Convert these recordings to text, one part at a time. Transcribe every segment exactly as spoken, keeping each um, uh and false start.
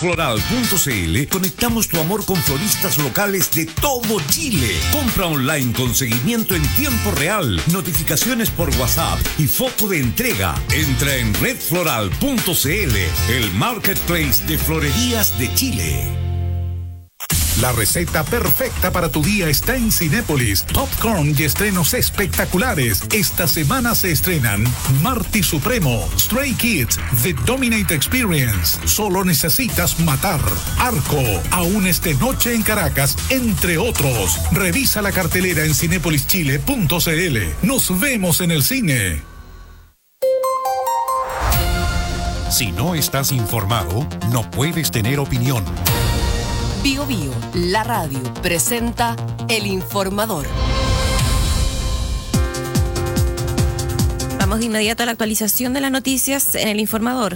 Floral punto c l conectamos tu amor con floristas locales de todo Chile. Compra online con seguimiento en tiempo real, notificaciones por WhatsApp y foto de entrega. Entra en red floral punto c l, el marketplace de florerías de Chile. La receta perfecta para tu día está en Cinépolis. Popcorn y estrenos espectaculares. Esta semana se estrenan Marty Supremo, Stray Kids, The Dominate Experience, Solo Necesitas Matar, Arco, Aún es de noche en Caracas, entre otros. Revisa la cartelera en cinépolis chile punto c l. Nos vemos en el cine. Si no estás informado, no puedes tener opinión. Bio Bio, la radio, presenta El Informador. Vamos de inmediato a la actualización de las noticias en El Informador.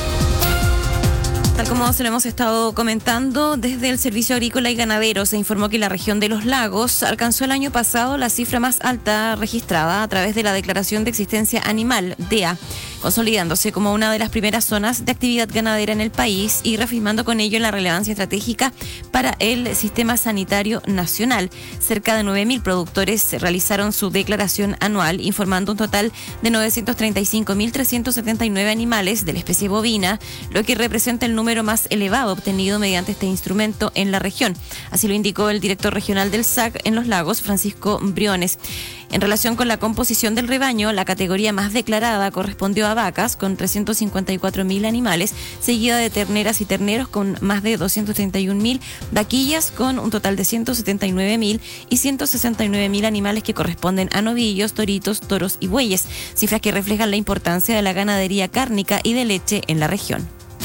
Tal como se lo hemos estado comentando, desde el Servicio Agrícola y Ganadero se informó que la región de Los Lagos alcanzó el año pasado la cifra más alta registrada a través de la Declaración de Existencia Animal, D E A, consolidándose como una de las primeras zonas de actividad ganadera en el país y reafirmando con ello la relevancia estratégica para el sistema sanitario nacional. Cerca de nueve mil productores realizaron su declaración anual, informando un total de novecientos treinta y cinco mil trescientos setenta y nueve animales de la especie bovina, lo que representa el número más elevado obtenido mediante este instrumento en la región. Así lo indicó el director regional del S A C en Los Lagos, Francisco Briones. En relación con la composición del rebaño, la categoría más declarada correspondió a vacas, con trescientos cincuenta y cuatro mil animales, seguida de terneras y terneros con más de doscientos treinta y un mil, vaquillas con un total de ciento setenta y nueve mil y ciento sesenta y nueve mil animales que corresponden a novillos, toritos, toros y bueyes, cifras que reflejan la importancia de la ganadería cárnica y de leche en la región.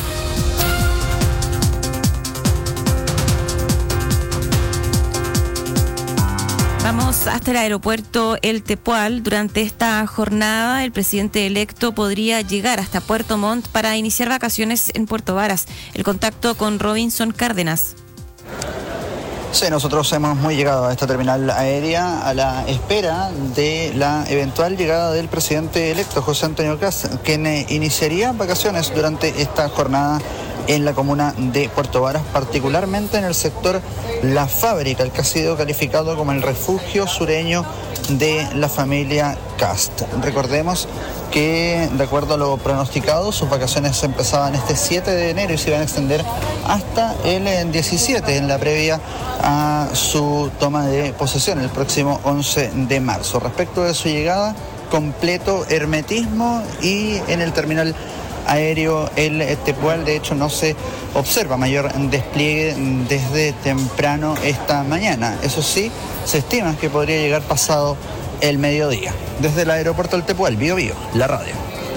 Vamos hasta el aeropuerto El Tepual. Durante esta jornada, el presidente electo podría llegar hasta Puerto Montt para iniciar vacaciones en Puerto Varas. El contacto con Robinson Cárdenas. Sí, nosotros hemos muy llegado a esta terminal aérea a la espera de la eventual llegada del presidente electo, José Antonio Kast, quien iniciaría vacaciones durante esta jornada en la comuna de Puerto Varas, particularmente en el sector La Fábrica, el que ha sido calificado como el refugio sureño de la familia Kast. Recordemos que, de acuerdo a lo pronosticado, sus vacaciones empezaban este siete de enero y se iban a extender hasta el diecisiete, en la previa a su toma de posesión el próximo once de marzo. Respecto de su llegada, completo hermetismo, y en el terminal aéreo El Tepual, de hecho, no se observa mayor despliegue desde temprano esta mañana. Eso sí, se estima que podría llegar pasado el mediodía. Desde el aeropuerto El Tepual, Bio Bio, la radio.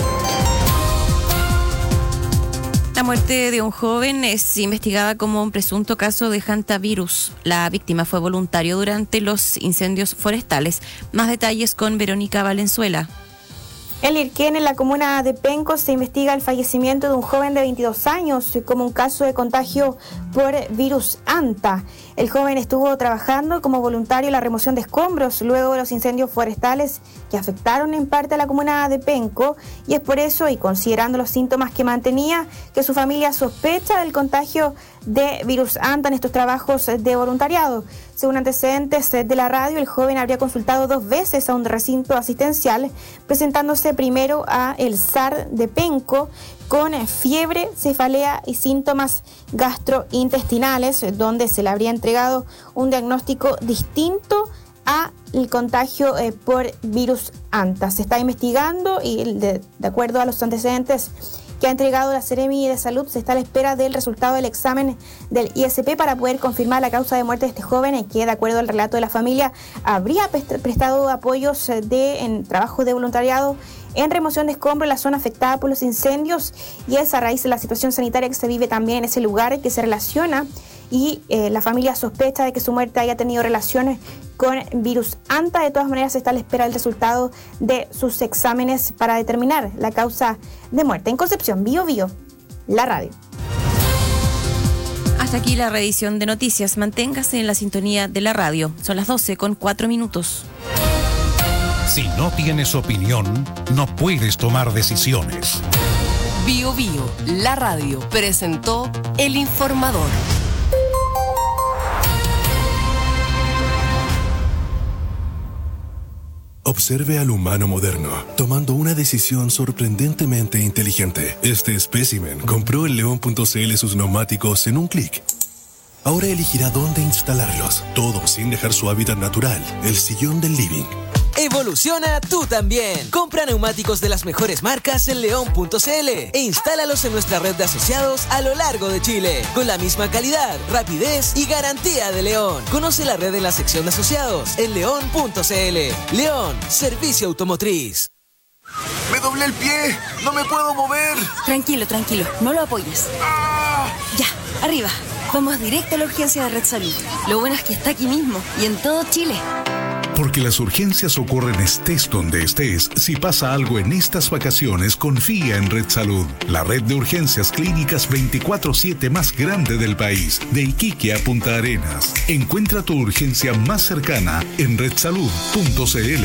La muerte de un joven es investigada como un presunto caso de hantavirus. La víctima fue voluntario durante los incendios forestales. Más detalles con Verónica Valenzuela. En Lirquén, en la comuna de Penco, se investiga el fallecimiento de un joven de veintidós años como un caso de contagio por virus Anta. El joven estuvo trabajando como voluntario en la remoción de escombros luego de los incendios forestales que afectaron en parte a la comuna de Penco, y es por eso, y considerando los síntomas que mantenía, que su familia sospecha del contagio de virus Anta en estos trabajos de voluntariado. Según antecedentes de la radio, el joven habría consultado dos veces a un recinto asistencial, presentándose primero a el S A R de Penco con fiebre, cefalea y síntomas gastrointestinales, donde se le habría entregado un diagnóstico distinto a el contagio eh, por virus Anta. Se está investigando y, de, de acuerdo a los antecedentes que ha entregado la Seremi de Salud, se está a la espera del resultado del examen del I S P para poder confirmar la causa de muerte de este joven, que, de acuerdo al relato de la familia, habría prestado apoyos de, en trabajo de voluntariado en remoción de escombros en la zona afectada por los incendios, y es a raíz de la situación sanitaria que se vive también en ese lugar que se relaciona, y eh, la familia sospecha de que su muerte haya tenido relaciones con virus Anta. De todas maneras, se está a la espera del resultado de sus exámenes para determinar la causa de muerte. En Concepción, Bio Bio, la radio. Hasta aquí la reedición de noticias. Manténgase en la sintonía de la radio. Son las doce con cuatro minutos. Si no tienes opinión, no puedes tomar decisiones. Bio Bio, la radio, presentó El Informador. Observe al humano moderno, tomando una decisión sorprendentemente inteligente. Este espécimen compró en león punto c l sus neumáticos en un clic. Ahora elegirá dónde instalarlos, todo sin dejar su hábitat natural, el sillón del living. Evoluciona tú también. Compra neumáticos de las mejores marcas en león punto c l e instálalos en nuestra red de asociados a lo largo de Chile, con la misma calidad, rapidez y garantía de León. Conoce la red en la sección de asociados en león punto c l. León, servicio automotriz. ¡Me doblé el pie! ¡No me puedo mover! Tranquilo, tranquilo, no lo apoyes. ¡Ah! Ya, arriba. Vamos directo a la urgencia de Red Salud. Lo bueno es que está aquí mismo y en todo Chile. Porque las urgencias ocurren estés donde estés. Si pasa algo en estas vacaciones, confía en Red Salud, la red de urgencias clínicas veinticuatro siete más grande del país, de Iquique a Punta Arenas. Encuentra tu urgencia más cercana en red salud punto c l.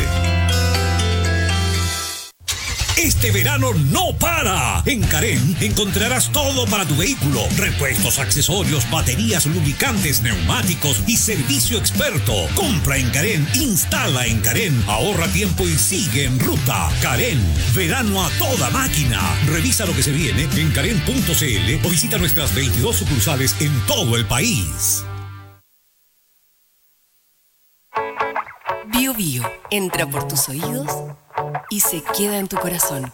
Este verano no para. En Carén encontrarás todo para tu vehículo. Repuestos, accesorios, baterías, lubricantes, neumáticos y servicio experto. Compra en Carén, instala en Carén, ahorra tiempo y sigue en ruta. Carén, verano a toda máquina. Revisa lo que se viene en carén punto c l o visita nuestras veintidós sucursales en todo el país. Bio Bio entra por tus oídos y se queda en tu corazón.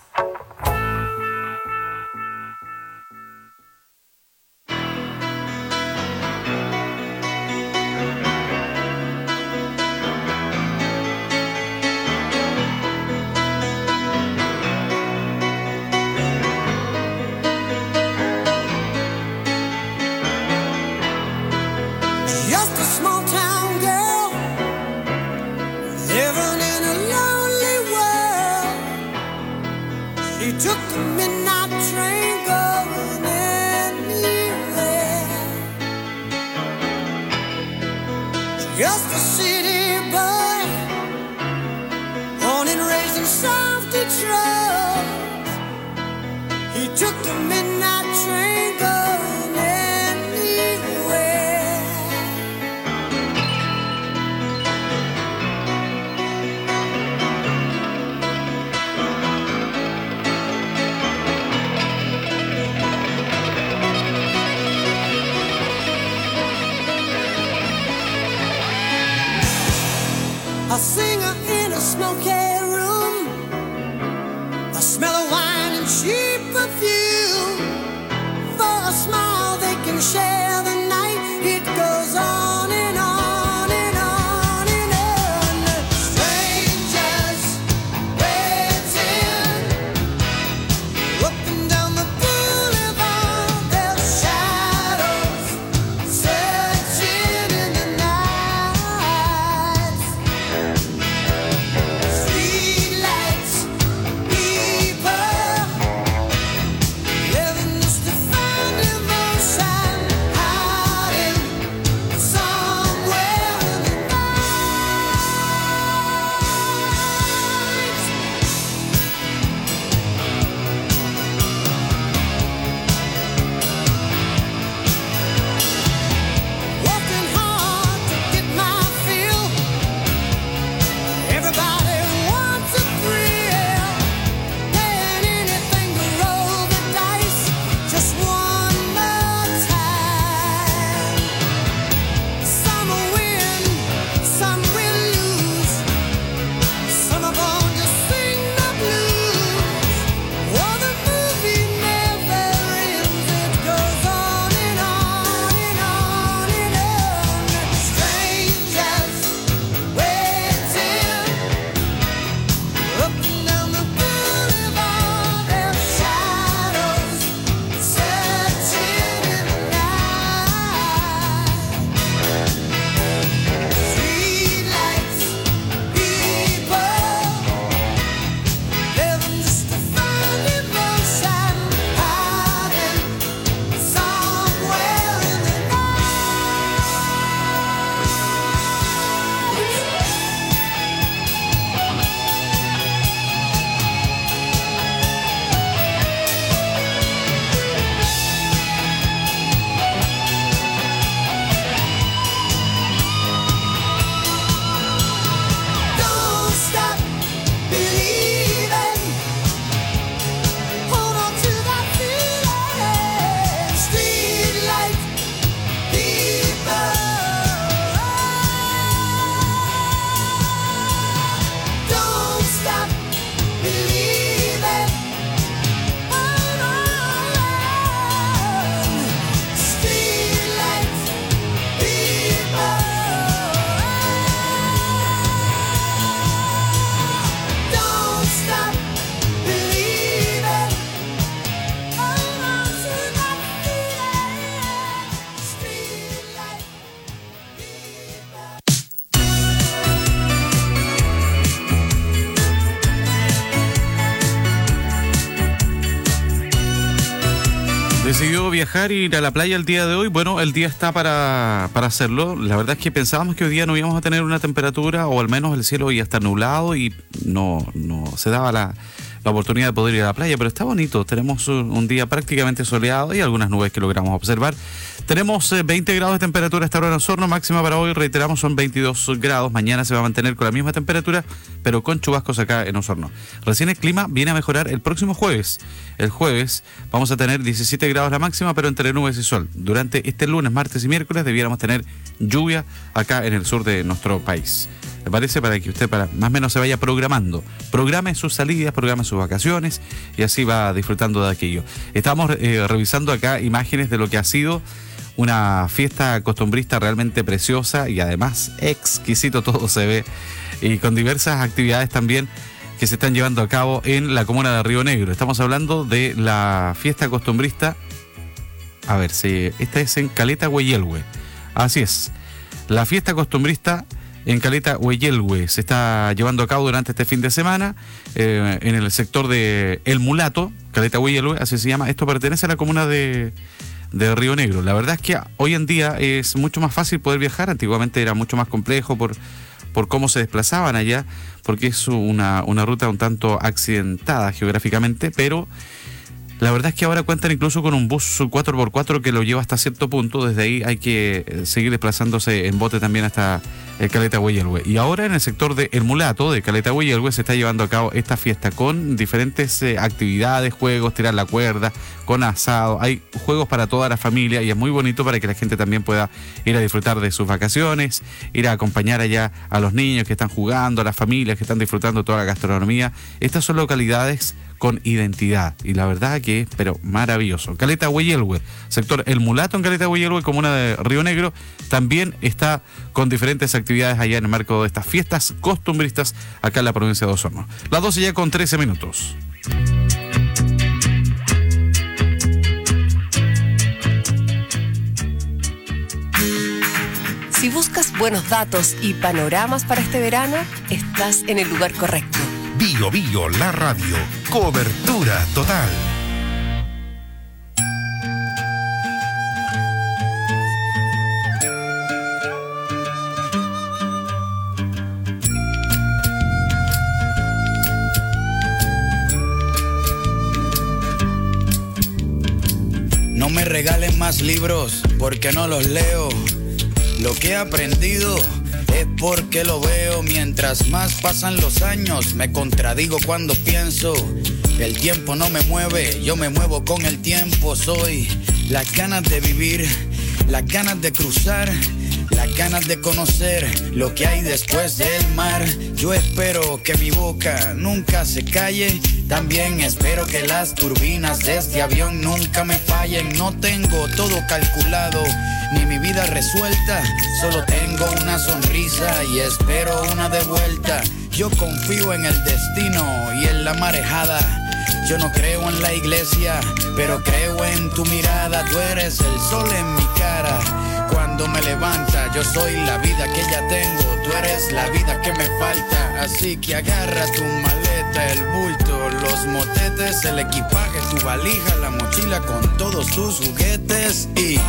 Just a small town girl living in a lonely world. She took the midnight train going anywhere. Just a city boy, born and raised in South Detroit. He took the midnight train going anywhere. A singer in a smoky room, the smell of wine and cheap perfume. For a smile they can share the night. It goes on and on and on and on. Strangers waiting up and down the boulevard. Their shadows searching in the night. viajar y ir a la playa el día de hoy, bueno, el día está para, para hacerlo. La verdad es que pensábamos que hoy día no íbamos a tener una temperatura, o al menos el cielo ya está nublado y no, no se daba la, la oportunidad de poder ir a la playa, pero está bonito. Tenemos un, un día prácticamente soleado y algunas nubes que logramos observar. Tenemos eh, veinte grados de temperatura hasta ahora en Osorno, máxima para hoy, reiteramos, son veintidós grados. Mañana se va a mantener con la misma temperatura, pero con chubascos acá en Osorno. Recién el clima viene a mejorar el próximo jueves. El jueves vamos a tener diecisiete grados la máxima, pero entre nubes y sol. Durante este lunes, martes y miércoles debiéramos tener lluvia acá en el sur de nuestro país. ¿Le parece? Para que usted para más o menos se vaya programando. Programe sus salidas, programe sus vacaciones y así va disfrutando de aquello. Estamos eh, revisando acá imágenes de lo que ha sido una fiesta costumbrista realmente preciosa y además exquisito todo se ve, y con diversas actividades también que se están llevando a cabo en la comuna de Río Negro. Estamos hablando de la fiesta costumbrista. A ver, si esta es en Caleta Hueyelhue. Así es. La fiesta costumbrista en Caleta Hueyelhue se está llevando a cabo durante este fin de semana eh, en el sector de El Mulato, Caleta Hueyelhue, así se llama. Esto pertenece a la comuna de, de Río Negro. La verdad es que hoy en día es mucho más fácil poder viajar. Antiguamente era mucho más complejo por, por cómo se desplazaban allá, porque es una, una ruta un tanto accidentada geográficamente, pero la verdad es que ahora cuentan incluso con un bus cuatro por cuatro que lo lleva hasta cierto punto. Desde ahí hay que seguir desplazándose en bote también hasta el Caleta Hueyelhue. Y ahora en el sector de El Mulato, de Caleta Hueyelhue, se está llevando a cabo esta fiesta con diferentes eh, actividades, juegos, tirar la cuerda, con asado. Hay juegos para toda la familia y es muy bonito para que la gente también pueda ir a disfrutar de sus vacaciones, ir a acompañar allá a los niños que están jugando, a las familias que están disfrutando toda la gastronomía. Estas son localidades con identidad y la verdad que es pero maravilloso. Caleta Hueyelhue, sector El Mulato en Caleta Hueyelhue, comuna de Río Negro, también está con diferentes actividades allá en el marco de estas fiestas costumbristas acá en la provincia de Osorno. Las doce ya con trece minutos. Si buscas buenos datos y panoramas para este verano, estás en el lugar correcto. Bio Bio, la radio. Cobertura total. No me regalen más libros porque no los leo. Lo que he aprendido es porque lo veo. Mientras más pasan los años, me contradigo cuando pienso. El tiempo no me mueve, yo me muevo con el tiempo. Soy las ganas de vivir, las ganas de cruzar, las ganas de conocer lo que hay después del mar. Yo espero que mi boca nunca se calle. También espero que las turbinas de este avión nunca me fallen. No tengo todo calculado, ni mi vida resuelta. Solo tengo una sonrisa y espero una de vuelta. Yo confío en el destino y en la marejada. Yo no creo en la iglesia, pero creo en tu mirada. Tú eres el sol en mi cara. Cuando me levanta, yo soy la vida que ya tengo. Tú eres la vida que me falta. Así que agarra tu maleta, el bulto, los motetes, el equipaje, tu valija, la mochila con todos tus juguetes y...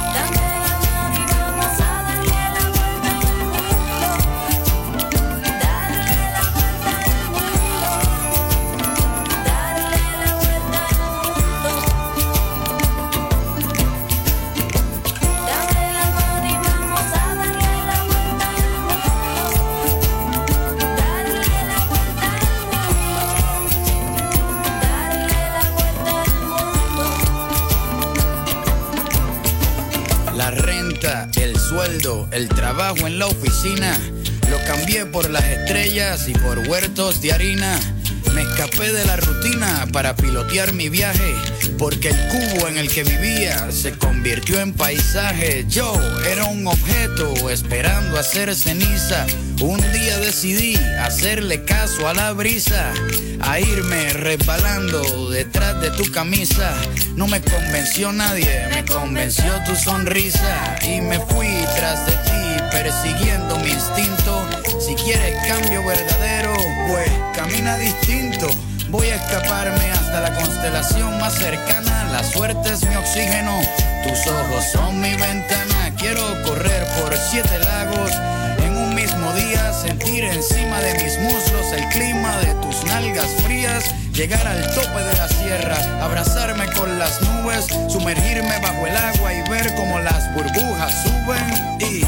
el sueldo, el trabajo en la oficina, lo cambié por las estrellas y por huertos de harina. Me escapé de la rutina para pilotear mi viaje, porque el cubo en el que vivía se convirtió en paisaje. Yo era un objeto esperando a ser ceniza. Un día decidí hacerle caso a la brisa, a irme resbalando detrás de tu camisa. No me convenció nadie, me convenció tu sonrisa. Y me fui tras de ti, persiguiendo mi instinto. Si quieres cambio verdadero, pues camina distinto. Voy a escaparme hasta la constelación más cercana. La suerte es mi oxígeno, tus ojos son mi ventana. Quiero correr por siete lagos en un mismo día, sentir encima de mis muslos el clima de tus nalgas frías, llegar al tope de la sierra, abrazarme con las nubes, sumergirme bajo el agua y ver cómo las burbujas suben y...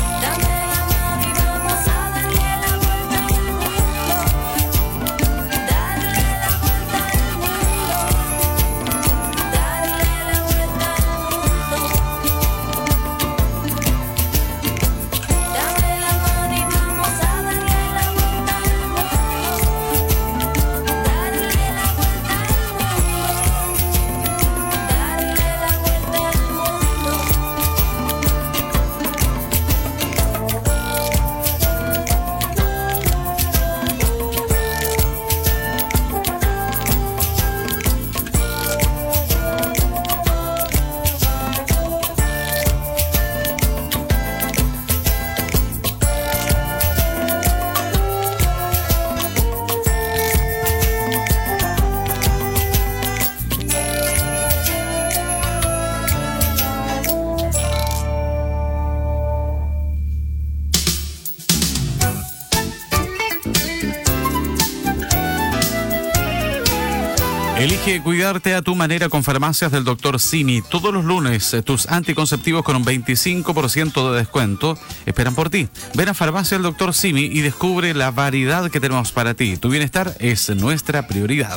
Elige cuidarte a tu manera con Farmacias del doctor Simi. Todos los lunes, tus anticonceptivos con un veinticinco por ciento de descuento esperan por ti. Ven a Farmacia del doctor Simi y descubre la variedad que tenemos para ti. Tu bienestar es nuestra prioridad.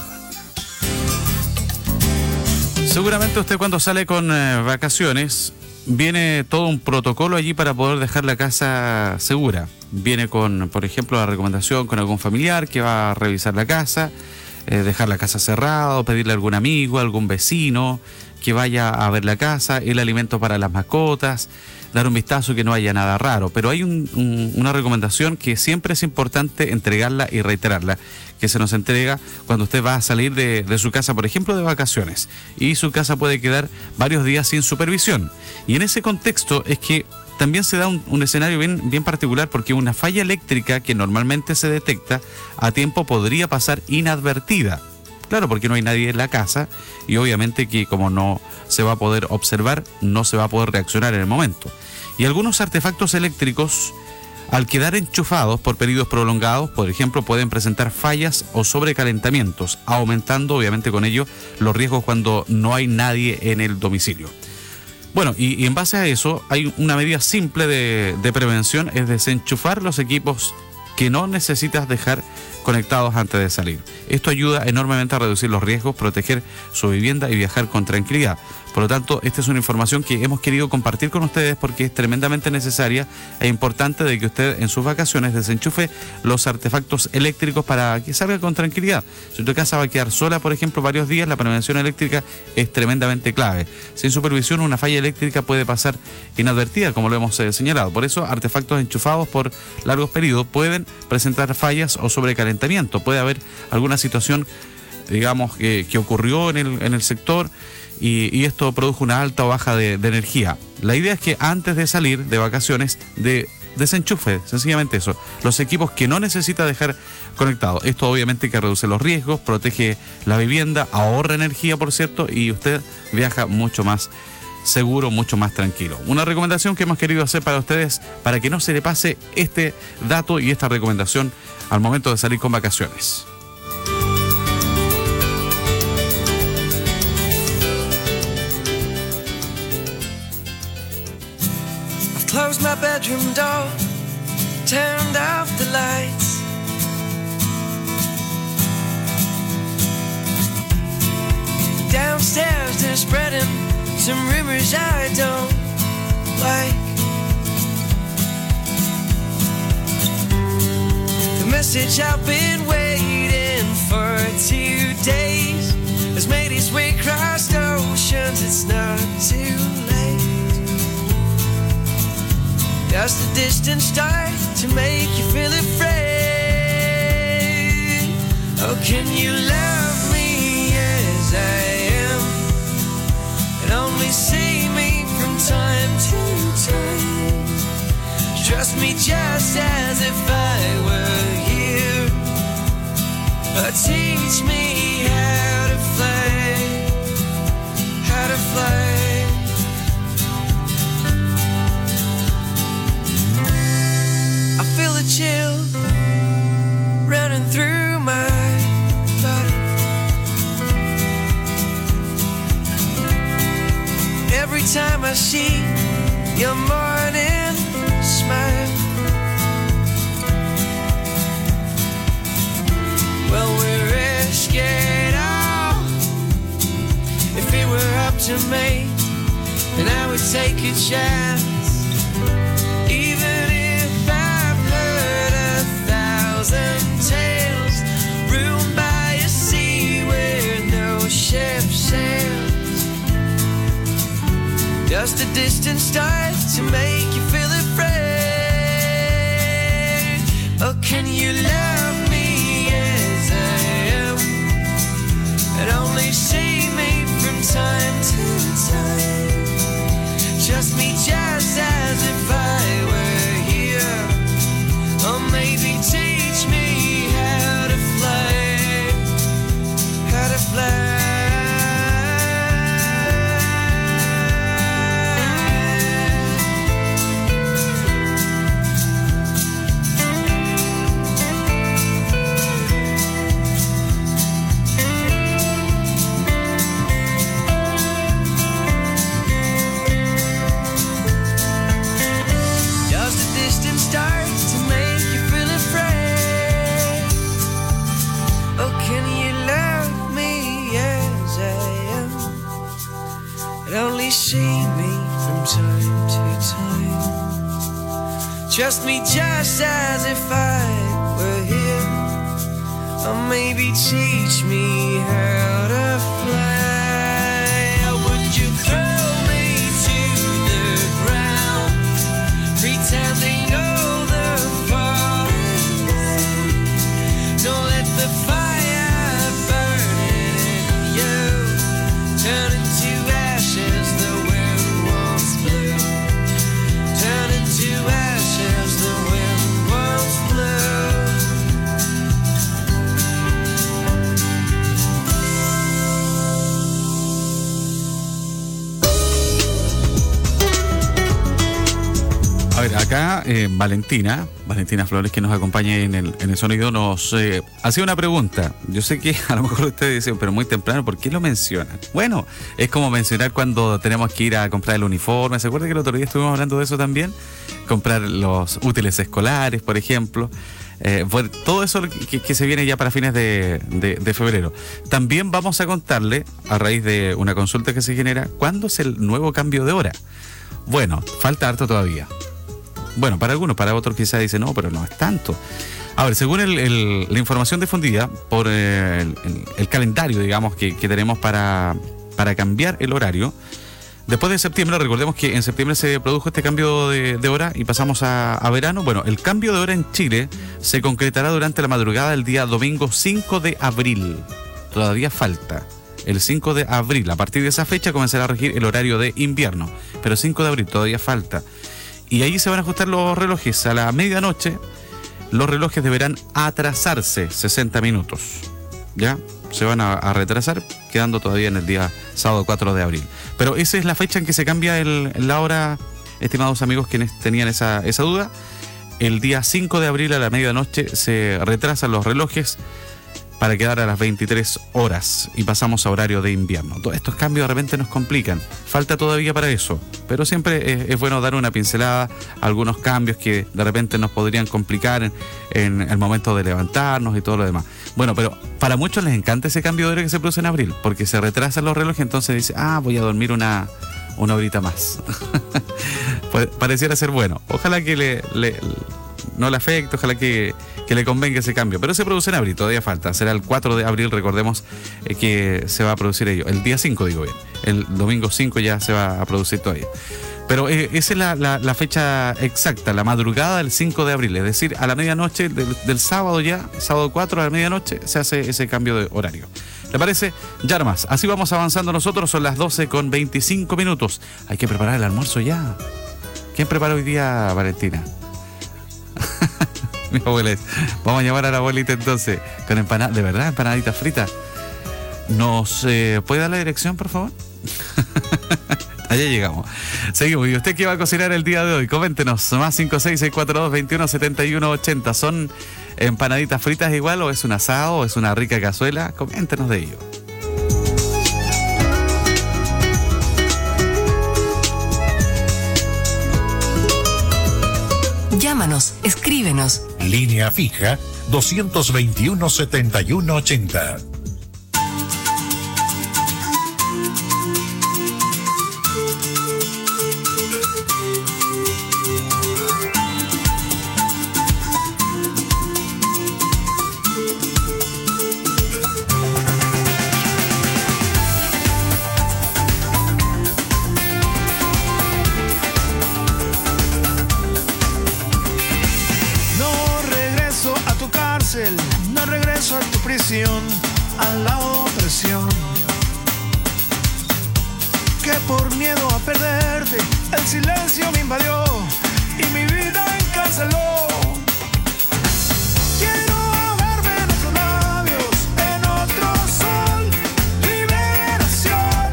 Seguramente usted cuando sale con eh, vacaciones, viene todo un protocolo allí para poder dejar la casa segura. Viene con, por ejemplo, la recomendación con algún familiar que va a revisar la casa, Eh, dejar la casa cerrada, o pedirle a algún amigo, a algún vecino que vaya a ver la casa, el alimento para las mascotas, dar un vistazo que no haya nada raro. Pero hay un, un, una recomendación que siempre es importante entregarla y reiterarla, que se nos entrega cuando usted va a salir de, de su casa, por ejemplo, de vacaciones, y su casa puede quedar varios días sin supervisión. Y en ese contexto es que también se da un, un escenario bien, bien particular, porque una falla eléctrica que normalmente se detecta a tiempo podría pasar inadvertida. Claro, porque no hay nadie en la casa y obviamente que como no se va a poder observar, no se va a poder reaccionar en el momento. Y algunos artefactos eléctricos, al quedar enchufados por periodos prolongados, por ejemplo, pueden presentar fallas o sobrecalentamientos, aumentando obviamente con ello los riesgos cuando no hay nadie en el domicilio. Bueno, y, y en base a eso hay una medida simple de, de prevención, es desenchufar los equipos que no necesitas dejar conectados antes de salir. Esto ayuda enormemente a reducir los riesgos, proteger su vivienda y viajar con tranquilidad. Por lo tanto, esta es una información que hemos querido compartir con ustedes porque es tremendamente necesaria e importante de que usted en sus vacaciones desenchufe los artefactos eléctricos para que salga con tranquilidad. Si tu casa va a quedar sola, por ejemplo, varios días, la prevención eléctrica es tremendamente clave. Sin supervisión, una falla eléctrica puede pasar inadvertida, como lo hemos eh, señalado. Por eso, artefactos enchufados por largos periodos pueden presentar fallas o sobrecalentamiento. Puede haber alguna situación, digamos, que, que ocurrió en el, en el sector y, y esto produjo una alta o baja de, de energía. La idea es que antes de salir de vacaciones, de desenchufe, sencillamente eso, los equipos que no necesita dejar conectados. Esto obviamente que reduce los riesgos, protege la vivienda, ahorra energía, por cierto, y usted viaja mucho más seguro, mucho más tranquilo. Una recomendación que hemos querido hacer para ustedes, para que no se le pase este dato y esta recomendación al momento de salir con vacaciones. I've closed my bedroom door, turned off the lights. Downstairs they're spreading some rumors I don't like. The message I've been waiting for two days has made its way across oceans. It's not too late. Just a distant star to make you feel afraid. Oh, can you love me as I am and only see me from time to time? Trust me just as if I were here, or teach me how the chill running through my body. Every time I see your morning smile. Well, we're risk it all. If it were up to me, then I would take a chance. Even if I've heard a thousand tales, ruined by a sea where no ship sails. Just a distant star to make you feel afraid. Oh, can you love me as I am, and only see me from time to time? Trust me just as if I were here, or maybe teach me how to fly, how to fly. Only see me from time to time. Trust me just as if I were here, or maybe teach me how to fly. Or would you throw me to the ground, pretending all the falling? Don't let the fire burn in you, turn into the wind once blew. Turn into ashes, the wind once blew. A ver, acá eh, Valentina, Valentina Flores, que nos acompaña en el, en el sonido, nos eh, hacía una pregunta. Yo sé que a lo mejor ustedes dicen, pero muy temprano, ¿por qué lo mencionan? Bueno, es como mencionar cuando tenemos que ir a comprar el uniforme. ¿Se acuerdan que el otro día estuvimos hablando de eso también? Comprar los útiles escolares, por ejemplo. Eh, bueno, todo eso que, que se viene ya para fines de, de, de febrero. También vamos a contarle, a raíz de una consulta que se genera, ¿cuándo es el nuevo cambio de hora? Bueno, falta harto todavía. Bueno, para algunos, para otros quizás dicen, no, pero no es tanto. A ver, según el, el, la información difundida por eh, el, el, el calendario, digamos, que, que tenemos para, para cambiar el horario, después de septiembre, recordemos que en septiembre se produjo este cambio de, de hora y pasamos a, a verano. Bueno, el cambio de hora en Chile se concretará durante la madrugada del día domingo cinco de abril. Todavía falta. El cinco de abril, a partir de esa fecha comenzará a regir el horario de invierno. Pero cinco de abril todavía falta. Y ahí se van a ajustar los relojes. A la medianoche, los relojes deberán atrasarse sesenta minutos. ¿Ya? Se van a, a retrasar, quedando todavía en el día sábado cuatro de abril. Pero esa es la fecha en que se cambia el, la hora, estimados amigos quienes tenían esa, esa duda. El día cinco de abril a la medianoche se retrasan los relojes para quedar a las veintitrés horas y pasamos a horario de invierno. Todos estos cambios de repente nos complican. Falta todavía para eso, pero siempre es, es bueno dar una pincelada a algunos cambios que de repente nos podrían complicar en, en el momento de levantarnos y todo lo demás. Bueno, pero para muchos les encanta ese cambio de hora que se produce en abril, porque se retrasan los relojes, entonces dice, ah, voy a dormir una, una horita más. Pareciera ser bueno. Ojalá que le... le no le afecte, ojalá que, que le convenga ese cambio. Pero se produce en abril, todavía falta. Será el cuatro de abril, recordemos eh, que se va a producir ello. El día cinco, digo bien. El domingo cinco ya se va a producir todavía. Pero eh, esa es la, la, la fecha exacta, la madrugada del cinco de abril. Es decir, a la medianoche del, del sábado ya, sábado cuatro a la medianoche, se hace ese cambio de horario. ¿Le parece? Ya nomás. Así vamos avanzando nosotros. Son las doce con veinticinco minutos. Hay que preparar el almuerzo ya. ¿Quién prepara hoy día, Valentina? Mi abuela es. Vamos a llamar a la abuelita entonces con empanadas, de verdad, empanaditas fritas. ¿Nos eh, puede dar la dirección, por favor? Allá llegamos. Seguimos. ¿Y usted qué va a cocinar el día de hoy? Coméntenos. Más cinco seis seis cuatro dos veintiuno setenta y uno ochenta. ¿Son empanaditas fritas igual o es un asado o es una rica cazuela? Coméntenos de ello. Llámanos, escríbenos. Línea fija dos veintiuno setenta y uno ochenta. No regreso a tu prisión, a la opresión. Que por miedo a perderte, el silencio me invadió y mi vida encarceló. Quiero ahogarme en otros labios, en otro sol, liberación.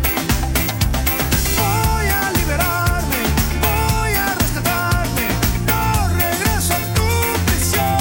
Voy a liberarme, voy a rescatarme, no regreso a tu prisión.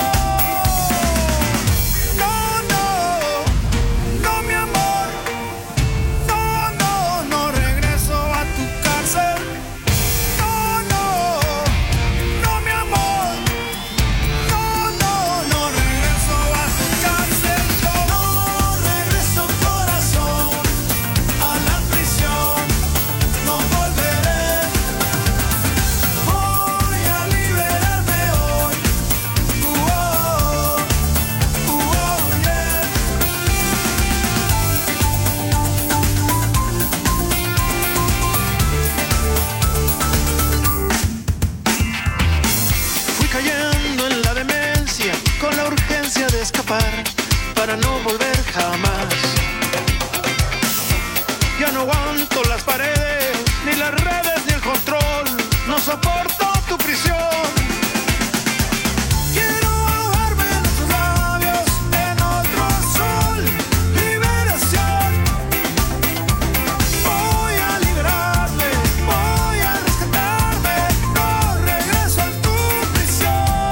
Para no volver jamás. Ya no aguanto las paredes, ni las redes, ni el control. No soporto tu prisión. Quiero ahogarme en tus labios, en otro sol, liberación. Voy a liberarme, voy a rescatarme, no regreso a tu prisión.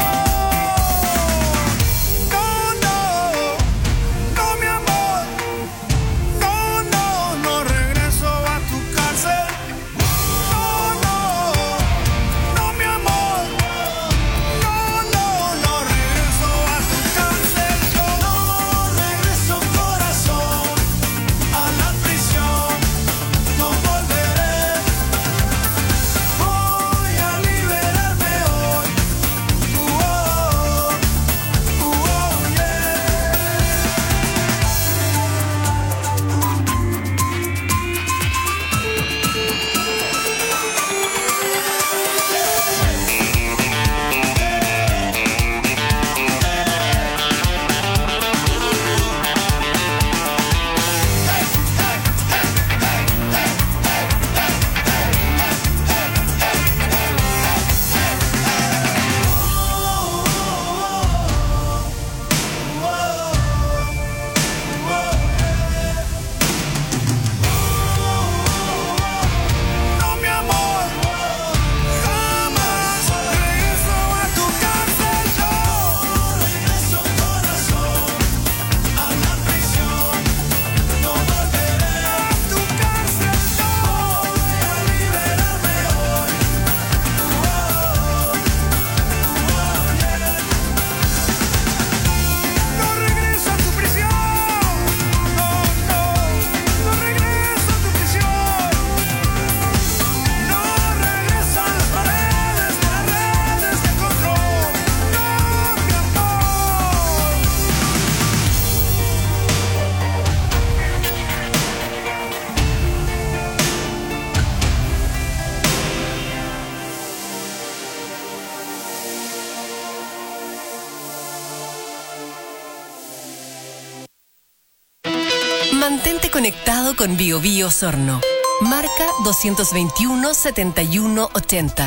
Mantente conectado con Bio Bio Osorno. Marca dos veintiuno setenta y uno ochenta.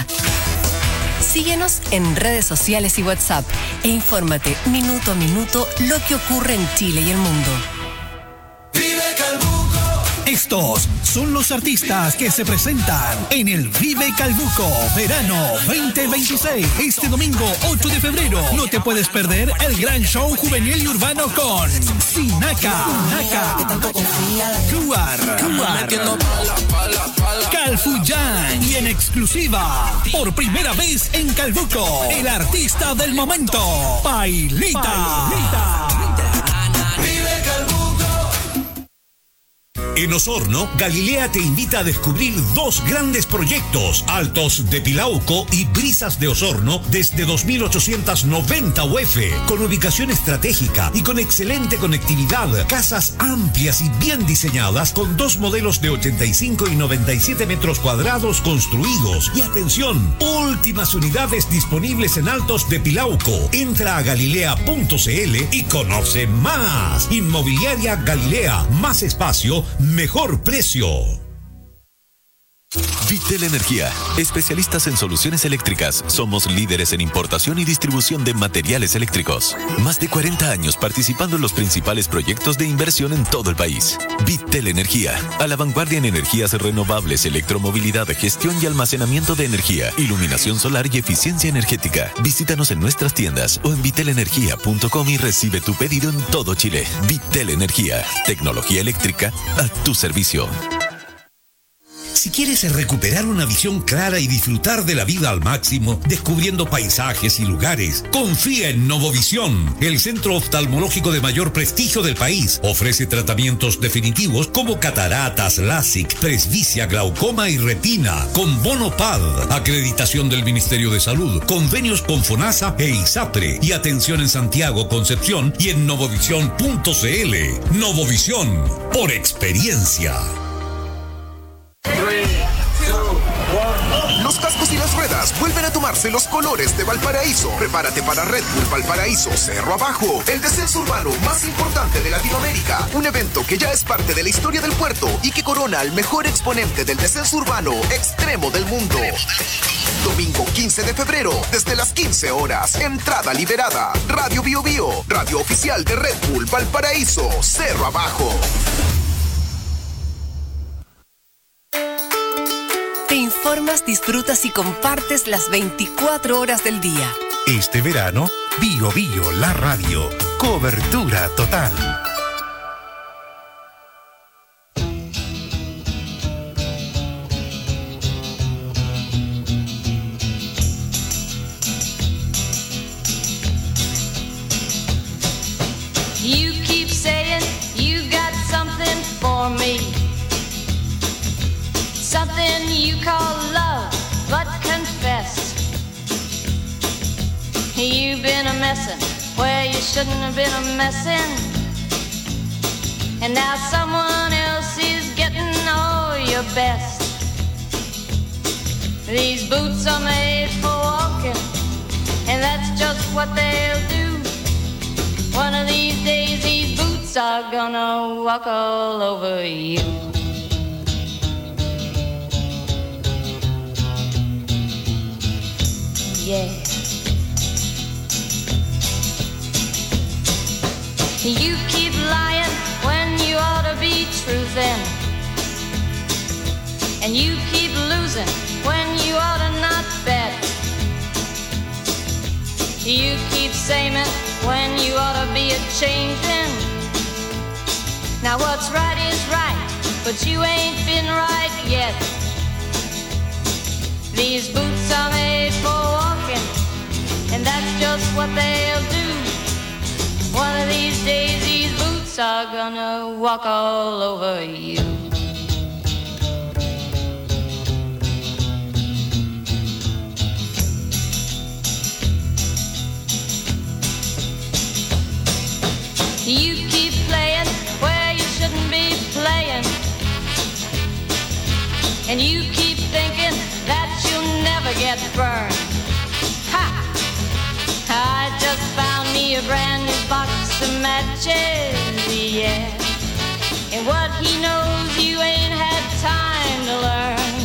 Síguenos en redes sociales y WhatsApp e infórmate minuto a minuto lo que ocurre en Chile y el mundo. Vive Calbuco. Estos son los artistas que se presentan en el Vive Calbuco Verano veinte veintiséis. Este domingo ocho de febrero no te puedes perder el gran show juvenil y urbano con Sinaka, Kuar, Calfuyán y en exclusiva, por primera vez en Calbuco, el artista del momento, Pailita. Pailita. En Osorno, Galilea te invita a descubrir dos grandes proyectos, Altos de Pilauco y Brisas de Osorno, desde dos mil ochocientos noventa U F, con ubicación estratégica y con excelente conectividad, casas amplias y bien diseñadas, con dos modelos de ochenta y cinco y noventa y siete metros cuadrados construidos. Y atención, últimas unidades disponibles en Altos de Pilauco. Entra a galilea punto c l y conoce más. Inmobiliaria Galilea, más espacio, mejor precio. Vitel Energía, especialistas en soluciones eléctricas. Somos líderes en importación y distribución de materiales eléctricos. Más de cuarenta años participando en los principales proyectos de inversión en todo el país. Vitel Energía, a la vanguardia en energías renovables, electromovilidad, gestión y almacenamiento de energía, iluminación solar y eficiencia energética. Visítanos en nuestras tiendas o en vitel energía punto com y recibe tu pedido en todo Chile. Vitel Energía, tecnología eléctrica a tu servicio. Si quieres recuperar una visión clara y disfrutar de la vida al máximo, descubriendo paisajes y lugares, confía en Novovisión, el centro oftalmológico de mayor prestigio del país. Ofrece tratamientos definitivos como cataratas, LASIK, presbicia, glaucoma y retina, con bono P A D, acreditación del Ministerio de Salud, convenios con FONASA e ISAPRE, y atención en Santiago, Concepción y en novovisión punto c l. Novovisión, por experiencia. Los cascos y las ruedas vuelven a tomarse los colores de Valparaíso. Prepárate para Red Bull Valparaíso Cerro Abajo, el descenso urbano más importante de Latinoamérica. Un evento que ya es parte de la historia del puerto y que corona al mejor exponente del descenso urbano extremo del mundo. Domingo quince de febrero, desde las quince horas. Entrada liberada. Radio Bio Bio, radio oficial de Red Bull Valparaíso Cerro Abajo. Te informas, disfrutas y compartes las veinticuatro horas del día. Este verano, Bio Bio, la radio. Cobertura total. You keep saying you got something for me. Something you call love, but confess you've been a messin' where you shouldn't have been a messin', and now someone else is getting all your best. These boots are made for walking, and that's just what they'll do. One of these days these boots are gonna walk all over you. Yeah. You keep lying when you ought to be truthin', and you keep losing when you ought to not bet. You keep saying when you ought to be a changin'. Now what's right is right, but you ain't been right yet. These boots are made for walking, and that's just what they'll do. One of these days these boots are gonna walk all over you. You keep playing where you shouldn't be playing, and you keep thinking that you'll never get burned. Ha! I just found me a brand new box of matches, yeah. And what he knows you ain't had time to learn.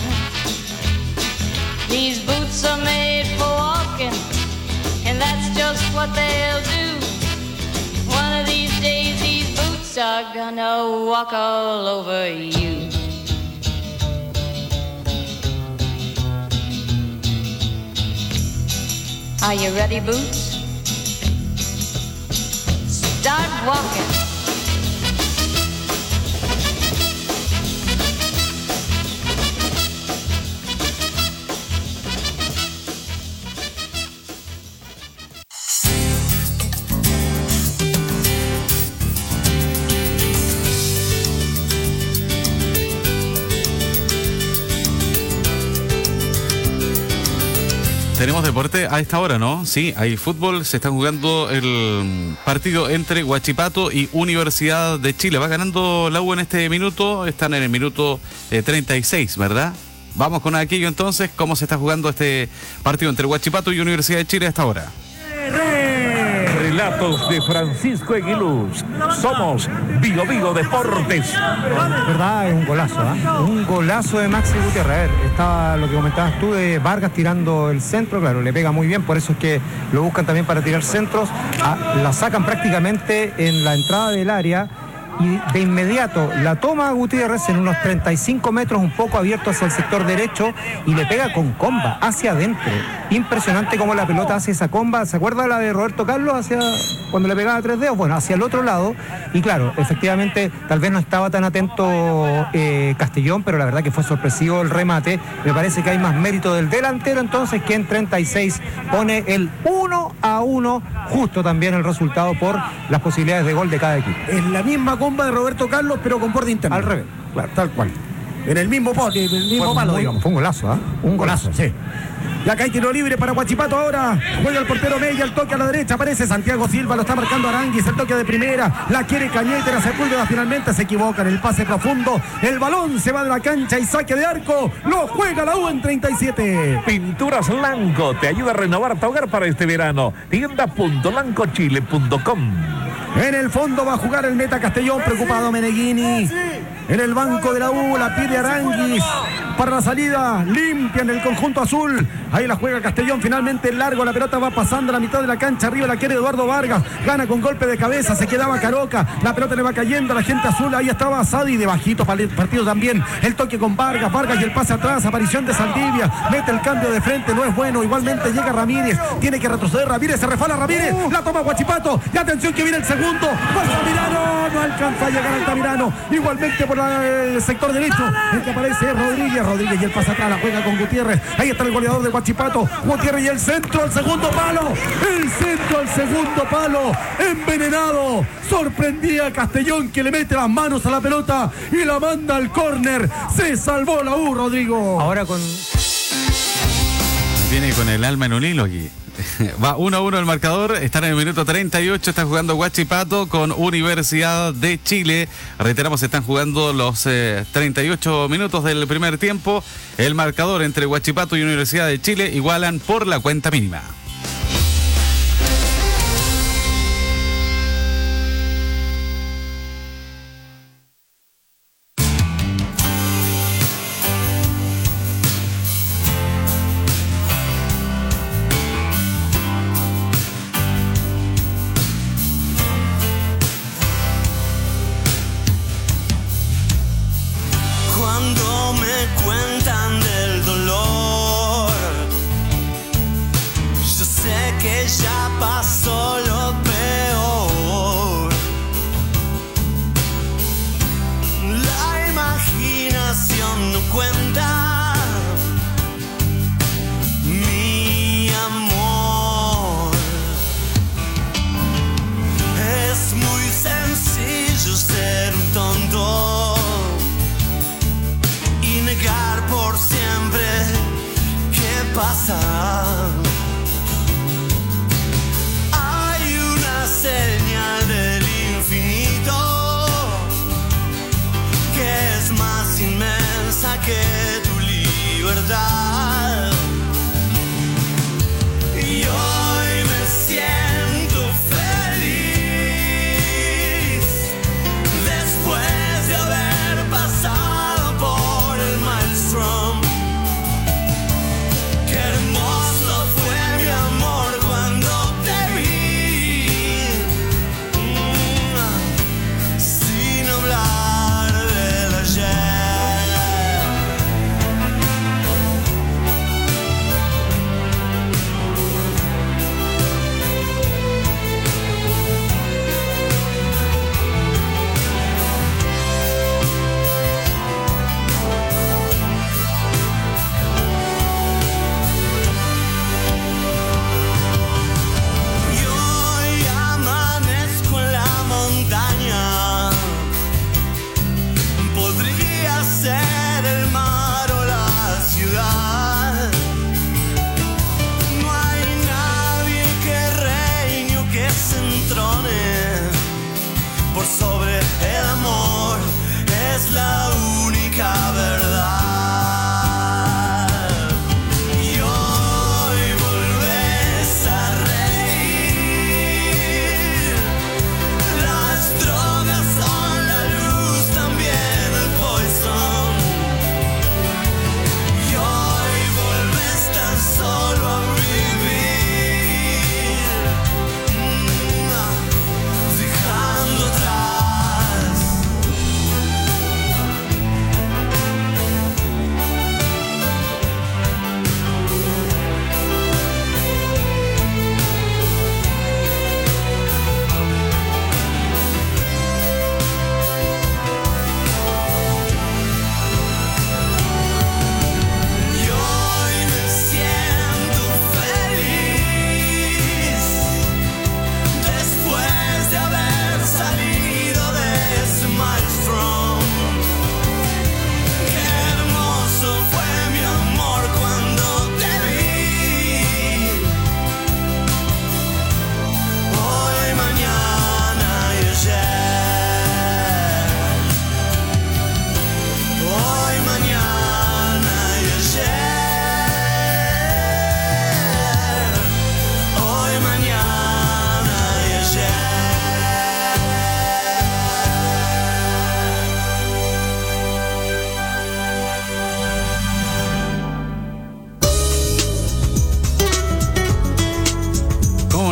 These boots are made for walking, and that's just what they'll do. One of these days these boots are gonna walk all over you. Are you ready, Boots? Start walking. Tenemos deporte a esta hora, ¿no? Sí, hay fútbol, se está jugando el partido entre Huachipato y Universidad de Chile. Va ganando la U en este minuto, están en el minuto eh, treinta y seis, ¿verdad? Vamos con aquello entonces, cómo se está jugando este partido entre Huachipato y Universidad de Chile a esta hora. Relatos de Francisco Eguiluz. Somos Vigo Vigo Deportes. Verdad, es un golazo, ¿eh? Un golazo de Maxi Gutiérrez. A ver, estaba lo que comentabas tú de Vargas tirando el centro, claro, le pega muy bien, por eso es que lo buscan también para tirar centros. Ah, la sacan prácticamente en la entrada del área y de inmediato la toma Gutiérrez en unos treinta y cinco metros, un poco abierto hacia el sector derecho, y le pega con comba hacia adentro. Impresionante cómo la pelota hace esa comba. ¿Se acuerda la de Roberto Carlos hacia cuando le pegaba tres dedos? Bueno, hacia el otro lado. Y claro, efectivamente, tal vez no estaba tan atento eh, Castellón, pero la verdad que fue sorpresivo el remate. Me parece que hay más mérito del delantero entonces, que en treinta y seis pone el uno a uno, justo también el resultado por las posibilidades de gol de cada equipo. Es la misma comba de Roberto Carlos, pero con borde interno. Al revés, claro, tal cual. En el mismo pote, en el mismo fue palo, muy, digamos. Fue un golazo, ¿eh? Un golazo. Sí. Y acá hay tiro libre para Huachipato ahora. Juega el portero Mella, el toque a la derecha. Aparece Santiago Silva, lo está marcando Aranguis. El toque de primera. La quiere Cañete, la Sepúlveda finalmente se equivoca en el pase profundo. El balón se va de la cancha y saque de arco. Lo juega la U en treinta y siete. Pinturas Lanco te ayuda a renovar tu hogar para este verano. tienda punto lanco chile punto com. En el fondo va a jugar el meta Castellón, preocupado Meneghini. En el banco de la U la pide Aranguis para la salida, limpia en el conjunto azul. Ahí la juega Castellón, finalmente largo, la pelota va pasando a la mitad de la cancha, arriba la quiere Eduardo Vargas, gana con golpe de cabeza, se quedaba Caroca, la pelota le va cayendo a la gente azul, ahí estaba Sadi de bajito partido también, el toque con Vargas, Vargas y el pase atrás, aparición de Saldivia, mete el cambio de frente, no es bueno, igualmente llega Ramírez, tiene que retroceder Ramírez, se refala Ramírez, la toma Huachipato, y atención que viene el segundo, Altamirano, no alcanza a llegar Altamirano, igualmente por la, el sector derecho, el que aparece es Rodríguez, Rodríguez y el pase atrás, la juega con Gutiérrez, ahí está el goleador de Huachipato, Gutiérrez y el centro al segundo palo, el centro al segundo palo, envenenado, sorprendía a Castellón que le mete las manos a la pelota y la manda al córner, se salvó la U, Rodrigo. Ahora con... Viene con el alma en un hilo aquí. Va uno a uno el marcador, están en el minuto treinta y ocho, está jugando Huachipato con Universidad de Chile. Reiteramos, están jugando los eh, treinta y ocho minutos del primer tiempo. El marcador entre Huachipato y Universidad de Chile igualan por la cuenta mínima.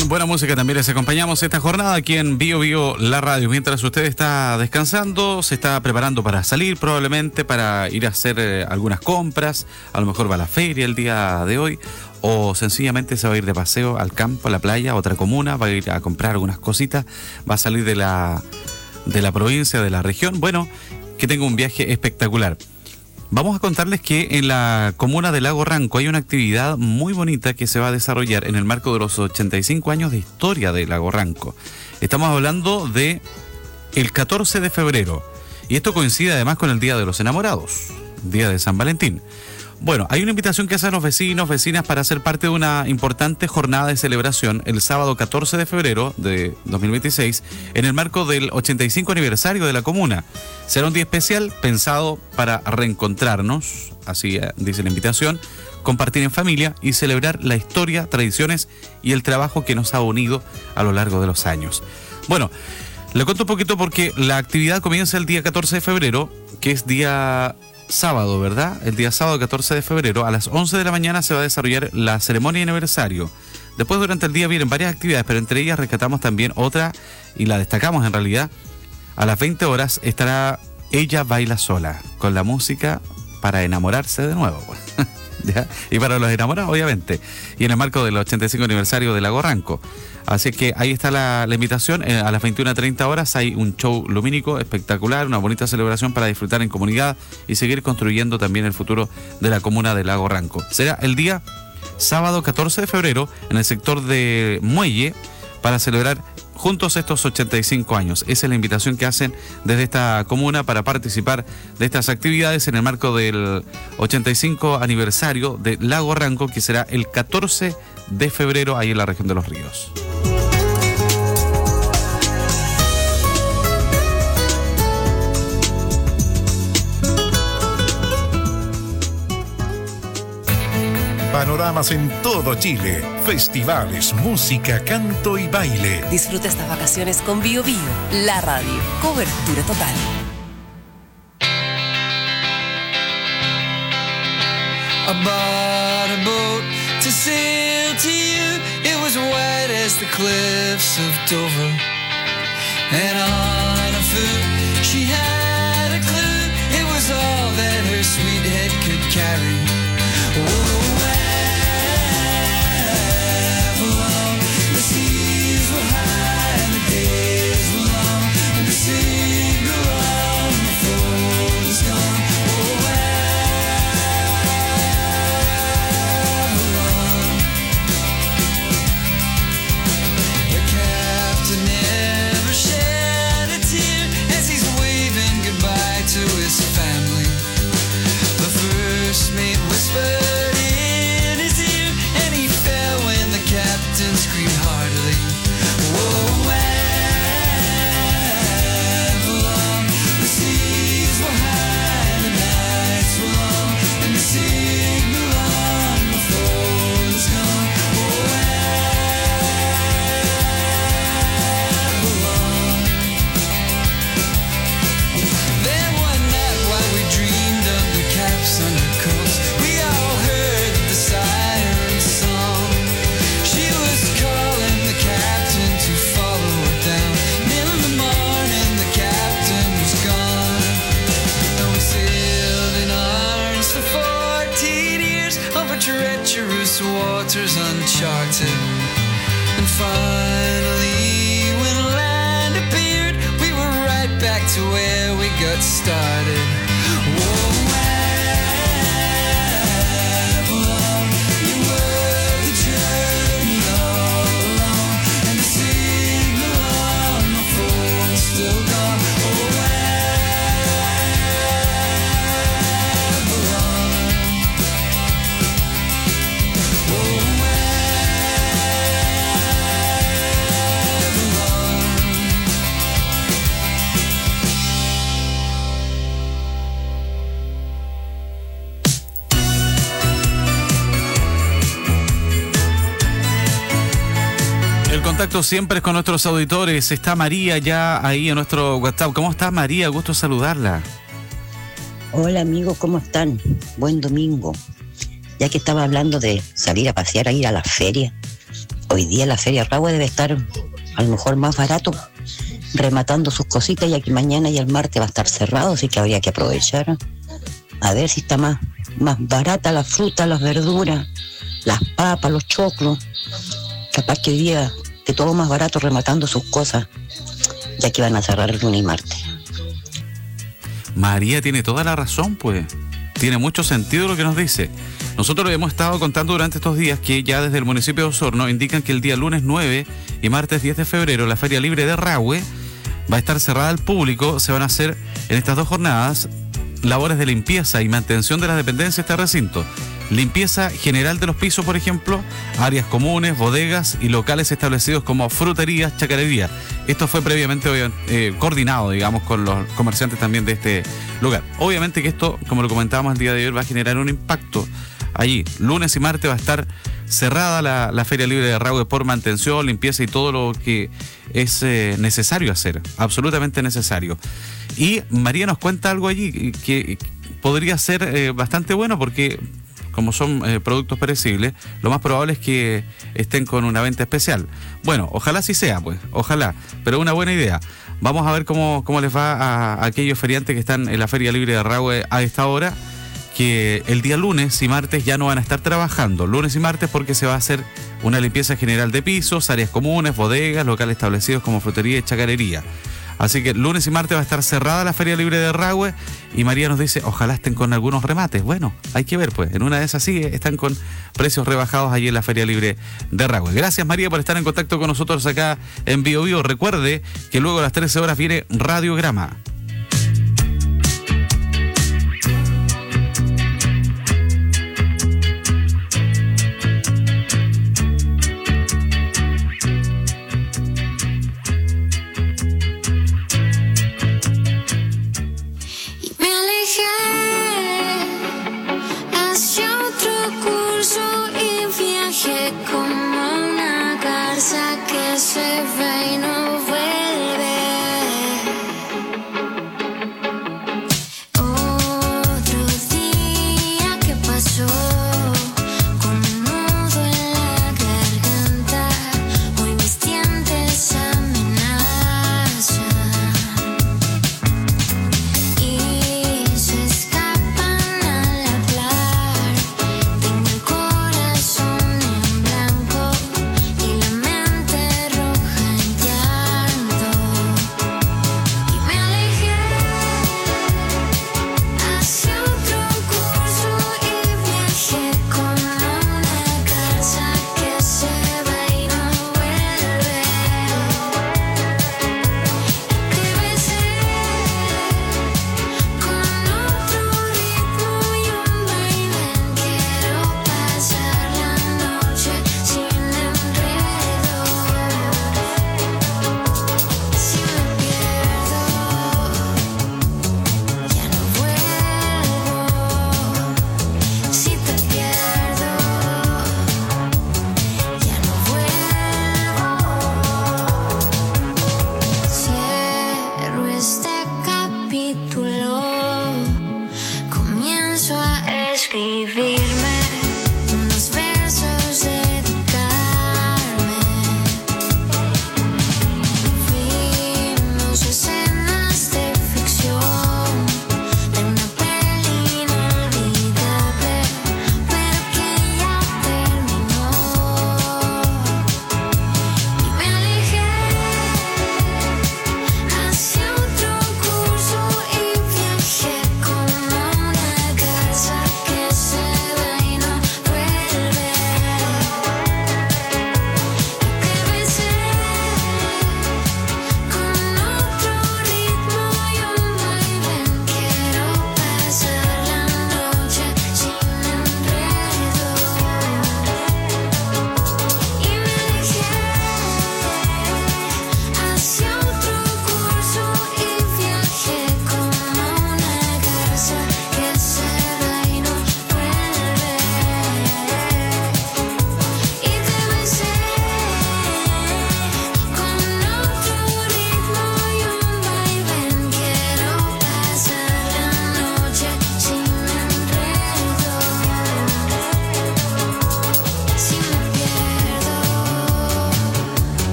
buena música también les acompañamos esta jornada aquí en Bio Bio La Radio. Mientras usted está descansando, se está preparando para salir, probablemente para ir a hacer eh, algunas compras, a lo mejor va a la feria el día de hoy, o sencillamente se va a ir de paseo al campo, a la playa, a otra comuna, va a ir a comprar algunas cositas, va a salir de la, de la provincia, de la región. Bueno, que tenga un viaje espectacular. Vamos a contarles que en la comuna de Lago Ranco hay una actividad muy bonita que se va a desarrollar en el marco de los ochenta y cinco años de historia de Lago Ranco. Estamos hablando de el catorce de febrero y esto coincide además con el Día de los Enamorados, Día de San Valentín. Bueno, hay una invitación que hacen los vecinos, vecinas para ser parte de una importante jornada de celebración el sábado catorce de febrero de dos mil veintiséis en el marco del ochenta y cinco aniversario de la comuna. Será un día especial pensado para reencontrarnos, así dice la invitación, compartir en familia y celebrar la historia, tradiciones y el trabajo que nos ha unido a lo largo de los años. Bueno, le cuento un poquito porque la actividad comienza el día catorce de febrero, que es día sábado, ¿verdad? El día sábado catorce de febrero a las once de la mañana se va a desarrollar la ceremonia de aniversario. Después durante el día vienen varias actividades, pero entre ellas rescatamos también otra y la destacamos en realidad. A las veinte horas estará Ella Baila Sola, con la música para enamorarse de nuevo. ¿Ya? Y para los enamorados, obviamente. Y en el marco del ochenta y cinco aniversario de Lago Ranco. Así que ahí está la, la invitación. Eh, a las veintiuna treinta horas hay un show lumínico espectacular, una bonita celebración para disfrutar en comunidad y seguir construyendo también el futuro de la comuna de Lago Ranco. Será el día sábado catorce de febrero en el sector de Muelle para celebrar juntos estos ochenta y cinco años. Esa es la invitación que hacen desde esta comuna para participar de estas actividades en el marco del ochenta y cinco aniversario de Lago Ranco, que será el catorce de febrero ahí en la región de Los Ríos. Panoramas en todo Chile, festivales, música, canto y baile. Disfruta estas vacaciones con Bio Bio, la radio, cobertura total. I bought a boat to sail to you. It was white as the cliffs of Dover. And on a foot she had a clue. It was all that her sweet head could carry. Oh, the seas were high and the days were long, and the signal on the phone is gone. Oh, Avalon. The captain never shed a tear as he's waving goodbye to his family. The first mate whispered in his ear, and he fell when the captain screamed heartily. Whoa, Avalon. The seas were high and the nights were long, and the signal on the phone is gone. Oh, Avalon. Then one night while we dreamed under caps under coats, we all heard the siren's song. She was calling the captain to follow her down. And in the morning the captain was gone. And we sailed in arms for fourteen years over treacherous waters uncharted. And finally when land appeared, we were right back to where we got started. Whoa, Avalon, you were the journey all along, and the signal on the phone's still gone. Oh, Avalon. Oh, El contacto siempre es con nuestros auditores. Está María ya ahí en nuestro WhatsApp. ¿Cómo está María? Gusto saludarla. Hola amigos, ¿cómo están? Buen domingo. Ya que estaba hablando de salir a pasear, a ir a la feria, hoy día la Feria Rahue debe estar a lo mejor más barato, rematando sus cositas, ya que mañana y el martes va a estar cerrado, así que habría que aprovechar a ver si está más, más barata la fruta, las verduras, las papas, los choclos. Capaz que hoy día esté todo más barato rematando sus cosas, ya que van a cerrar el lunes y martes. María tiene toda la razón, pues. Tiene mucho sentido lo que nos dice. Nosotros le hemos estado contando durante estos días que ya desde el municipio de Osorno indican que el día lunes nueve y martes diez de febrero la Feria Libre de Rahue va a estar cerrada al público. Se van a hacer en estas dos jornadas labores de limpieza y mantención de las dependencias de este recinto. Limpieza general de los pisos, por ejemplo, áreas comunes, bodegas y locales establecidos como fruterías, chacarerías. Esto fue previamente eh, coordinado, digamos, con los comerciantes también de este lugar. Obviamente que esto, como lo comentábamos el día de hoy, va a generar un impacto allí. Lunes y martes va a estar cerrada la, la Feria Libre de Rahue por mantención, limpieza y todo lo que es eh, necesario hacer, absolutamente necesario. Y María nos cuenta algo allí que podría ser eh, bastante bueno porque como son eh, productos perecibles, lo más probable es que estén con una venta especial. Bueno, ojalá así sea, pues, ojalá, pero una buena idea. Vamos a ver cómo, cómo les va a, a aquellos feriantes que están en la Feria Libre de Rahue a esta hora, que el día lunes y martes ya no van a estar trabajando, lunes y martes porque se va a hacer una limpieza general de pisos, áreas comunes, bodegas, locales establecidos como frutería y chacarería. Así que lunes y martes va a estar cerrada la Feria Libre de Rahue y María nos dice, ojalá estén con algunos remates. Bueno, hay que ver, pues, en una de esas sí están con precios rebajados allí en la Feria Libre de Rahue. Gracias, María, por estar en contacto con nosotros acá en Bio Bio. Recuerde que luego a las trece horas viene Radiograma. Que se va y no vuelve.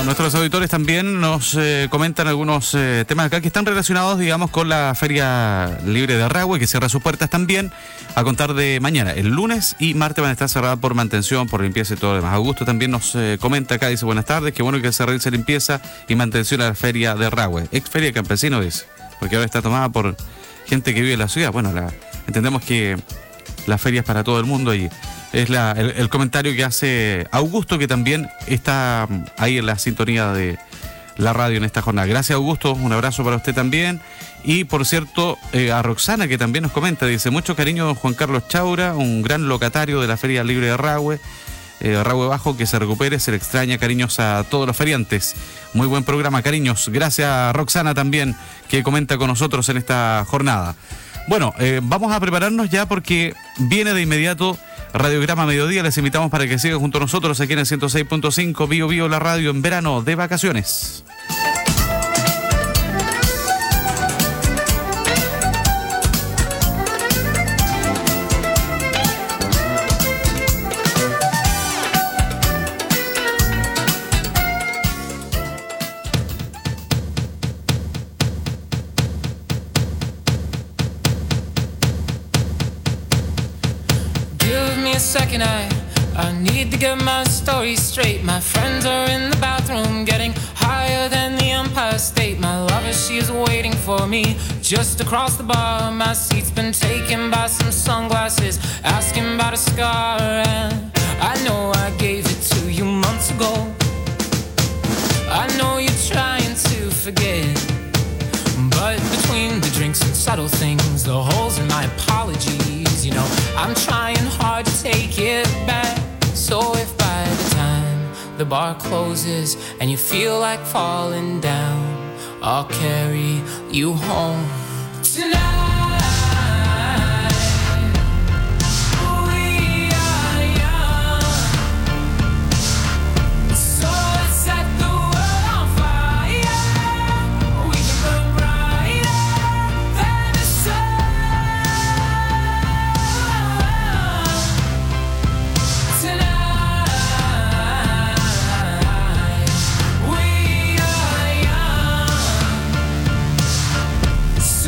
nuestros auditores también nos eh, comentan algunos eh, temas acá que están relacionados, digamos, con la Feria Libre de Rahue, que cierra sus puertas también a contar de mañana. El lunes y martes van a estar cerradas por mantención, por limpieza y todo lo demás. Augusto también nos eh, comenta acá, dice, buenas tardes, qué bueno que se realice limpieza y mantención a la Feria de Rahue. Ex Feria Campesino, dice, porque ahora está tomada por gente que vive en la ciudad. Bueno, la, entendemos que la feria es para todo el mundo y es la, el, el comentario que hace Augusto, que también está ahí en la sintonía de la radio en esta jornada. Gracias, Augusto, un abrazo para usted también. Y por cierto, eh, a Roxana, que también nos comenta, dice, mucho cariño don Juan Carlos Chaura, un gran locatario de la Feria Libre de Rahue, eh, Rahue Bajo, que se recupere, se le extraña, cariños a todos los feriantes. Muy buen programa, cariños. Gracias a Roxana también, que comenta con nosotros en esta jornada. Bueno, eh, vamos a prepararnos ya porque viene de inmediato Radiograma Mediodía. Les invitamos para que sigan junto a nosotros aquí en el ciento seis punto cinco Bio Bio, la radio en verano de vacaciones. Second, I, I need to get my story straight. My friends are in the bathroom getting higher than the Empire State. My lover, she is waiting for me just across the bar. My seat's been taken by some sunglasses, asking about a scar. And I know I gave it to you months ago. I know you're trying to forget, but between the drinks and subtle things, the holes in my apologies, you know, I'm trying hard to take it back. So if by the time the bar closes and you feel like falling down, I'll carry you home tonight. So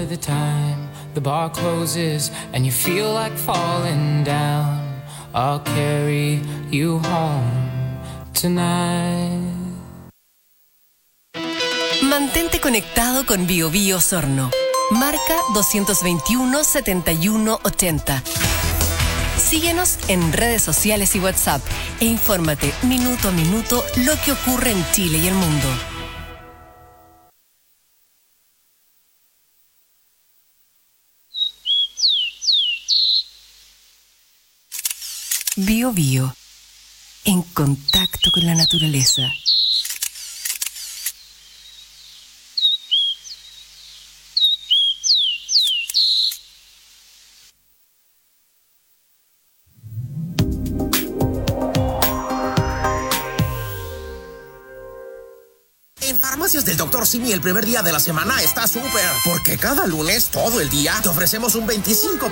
the time the bar closes and you feel like falling down, I'll carry you home tonight. Mantente conectado con Bio Bio Osorno. Marca dos veintiuno, setenta y uno, ochenta. Síguenos en redes sociales y WhatsApp e infórmate minuto a minuto lo que ocurre en Chile y el mundo. Bio Bio, en contacto con la naturaleza. En Farmacias del doctor Simi el primer día de la semana está súper, porque cada lunes todo el día te ofrecemos un veinticinco